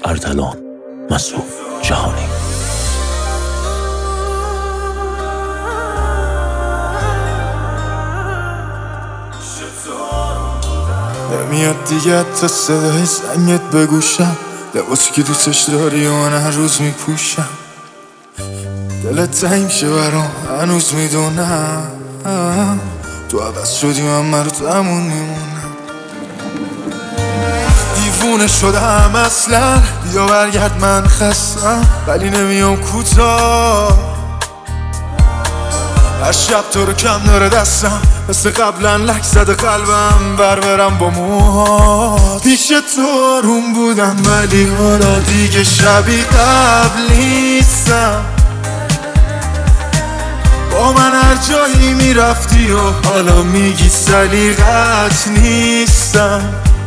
اردلان مسعود جهانی. نمیاد دیگه تا صدای زنگت بگوشم، لباسی که دوستش داری و من هر روز میپوشم. دلت تنگ شه برام هنوز میدونم، تو عوض شدی من رو تمون میمونم. دیوونه شدم اصلا، بیا برگرد من خستم ولی نمیام کوتاه. هر شب تو رو کم داره دستم، مثل قبلا لک زده قلبم برم با موهات. پیش تو آروم بودم ولی حالا دیگه شبیه قبل نیستم. با من هر جایی میرفتی و حالا میگی سلیقت نیستم.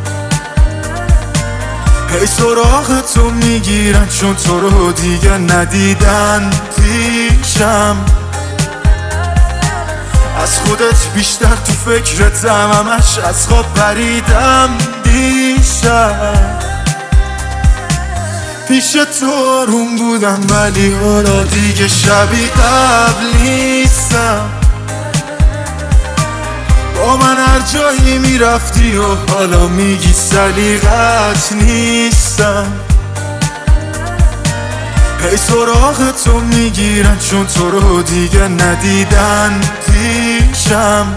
هی سراغتو میگیرن چون تو رو دیگه ندیدن پیشم. از خودت بیشتر تو فکرتم، همش از خواب پریدم دیشب. پیش تو آروم بودم ولی حالا دیگه شبیه قبل نیستم. با من هر جایی میرفتی و حالا میگی سلیقت نیستم. هی سراغتو میگیرن چون تو رو دیگه ندیدن پیشم.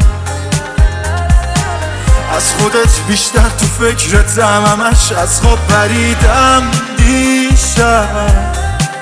از خودت بیشتر تو فکرتم، همش از خواب پریدم دیشب.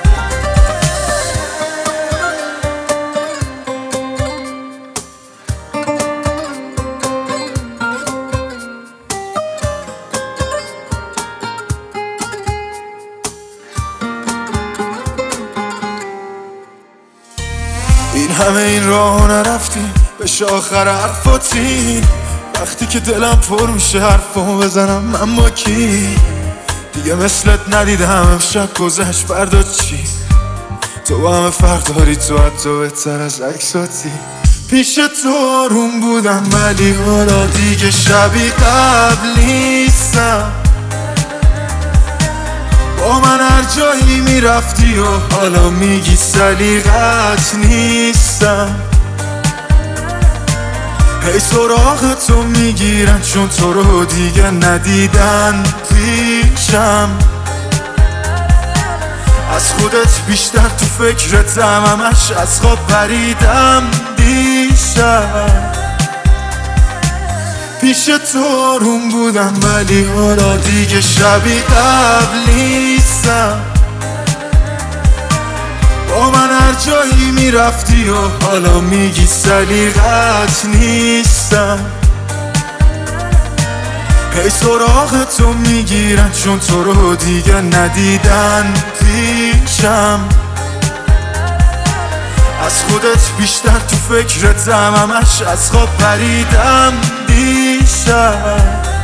این همه این راه نرفتیم بشه آخر حرفاتی. وقتی که دلم پر میشه حرفامو بزنم من با کی؟ دیگه مثلت ندیدم، امشب گذشت فردا چی؟ تو با همه فرق داری، تو حتی بهتر از عکساتی. پیش تو آروم بودم ولی حالا دیگه شبیه قبل نیستم. با من هر جایی میرفتی و حالا میگی سلیقت نیستم. هی سراغتو میگیرن چون تو رو دیگه ندیدن پیشم. از خودت بیشتر تو فکرتم، همش از خواب پریدم دیشب. پیش تو آروم بودم ولی حالا دیگه شبیه قبل نیستم. با من هر جایی میرفتی و حالا میگی سلیقت نیستم. هی سراغتو میگیرن چون تو رو دیگه ندیدن پیشم. از خودت بیشتر تو فکرتم، همش از خواب پریدم دیشب.